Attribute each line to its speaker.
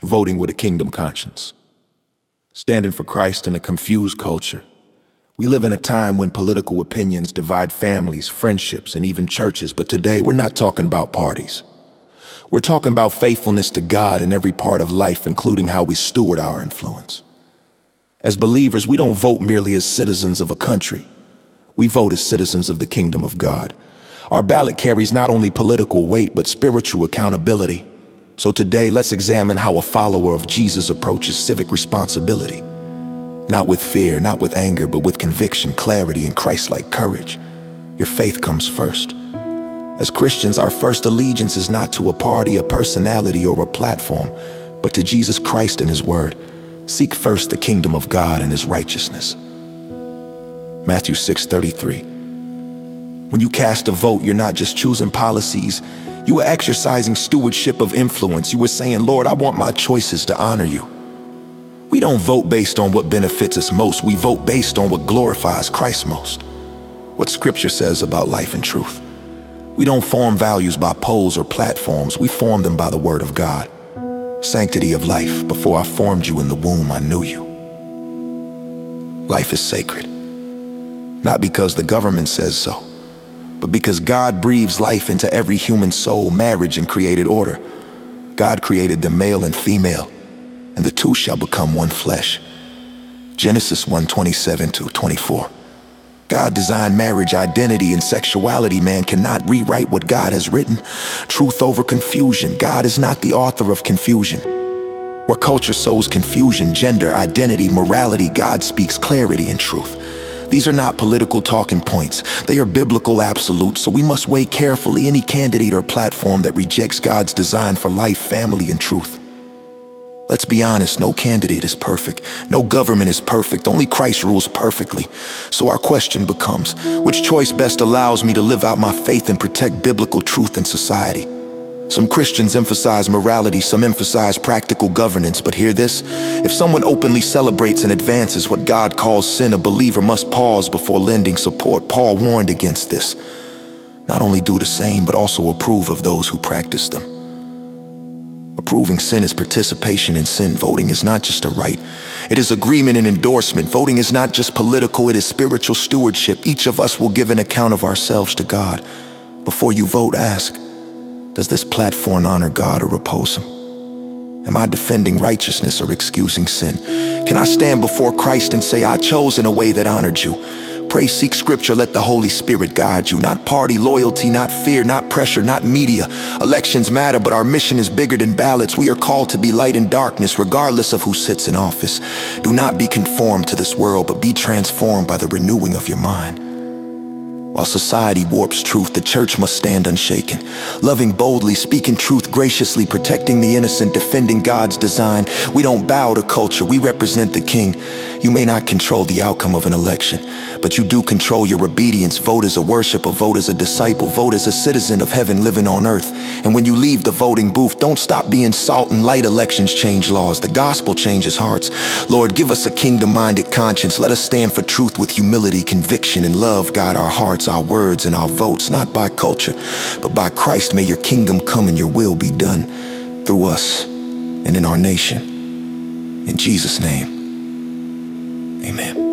Speaker 1: voting with a kingdom conscience, standing for Christ in a confused culture. We live in a time when political opinions divide families, friendships, and even churches, but today we're not talking about parties. We're talking about faithfulness to God in every part of life, including how we steward our influence. As believers, we don't vote merely as citizens of a country. We vote as citizens of the kingdom of God. Our ballot carries not only political weight, but spiritual accountability. So today, let's examine how a follower of Jesus approaches civic responsibility. Not with fear, not with anger, but with conviction, clarity, and Christ-like courage. Your faith comes first. As Christians, our first allegiance is not to a party, a personality, or a platform, but to Jesus Christ and His Word. Seek first the kingdom of God and His righteousness. Matthew 6:33. When you cast a vote, you're not just choosing policies, you are exercising stewardship of influence. You are saying, Lord, I want my choices to honor you. We don't vote based on what benefits us most. We vote based on what glorifies Christ most. What Scripture says about life and truth. We don't form values by polls or platforms. We form them by the Word of God. Sanctity of life. Before I formed you in the womb, I knew you. Life is sacred. Not because the government says so, but because God breathes life into every human soul, marriage, and created order. God created them male and female, and the two shall become one flesh. Genesis 1:27-24. God designed marriage, identity, and sexuality. Man cannot rewrite what God has written. Truth over confusion. God is not the author of confusion. Where culture sows confusion, gender, identity, morality, God speaks clarity and truth. These are not political talking points. They are biblical absolutes, so we must weigh carefully any candidate or platform that rejects God's design for life, family, and truth. Let's be honest, no candidate is perfect. No government is perfect. Only Christ rules perfectly. So our question becomes, which choice best allows me to live out my faith and protect biblical truth in society? Some Christians emphasize morality, some emphasize practical governance, but hear this: if someone openly celebrates and advances what God calls sin, a believer must pause before lending support. Paul warned against this. Not only do the same, but also approve of those who practice them. Approving sin is participation in sin. Voting is not just a right. It is agreement and endorsement. Voting is not just political, it is spiritual stewardship. Each of us will give an account of ourselves to God. Before you vote, ask, does this platform honor God or oppose Him? Am I defending righteousness or excusing sin? Can I stand before Christ and say, I chose in a way that honored you? Pray, seek Scripture, let the Holy Spirit guide you. Not party loyalty, not fear, not pressure, not media. Elections matter, but our mission is bigger than ballots. We are called to be light in darkness, regardless of who sits in office. Do not be conformed to this world, but be transformed by the renewing of your mind. While society warps truth, the church must stand unshaken, loving boldly, speaking truth graciously, protecting the innocent, defending God's design. We don't bow to culture, we represent the King. You may not control the outcome of an election, but you do control your obedience. Vote as a worshiper, vote as a disciple, vote as a citizen of heaven living on earth. And when you leave the voting booth, don't stop being salt and light. Elections change laws, the gospel changes hearts. Lord, give us a kingdom-minded conscience. Let us stand for truth with humility, conviction, and love. Guide our hearts, our words, and our votes, not by culture, but by Christ. May your kingdom come and your will be done through us and in our nation. In Jesus' name, amen.